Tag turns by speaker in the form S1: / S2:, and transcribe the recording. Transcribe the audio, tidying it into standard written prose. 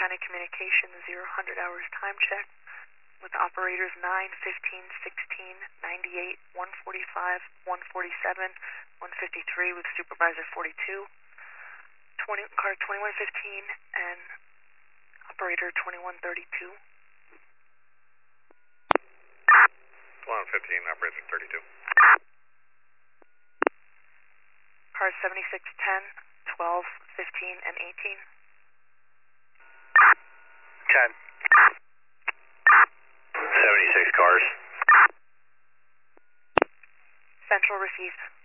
S1: County Communications 0-100 hours time check with operators 9, 15, 16, 98, 145, 147, 153 with supervisor 42, car 2115 and operator 2132.
S2: 2115, operator 32.
S1: Cars 7610, 12, 15, and 18.
S2: 10. 76 cars.
S1: Central received.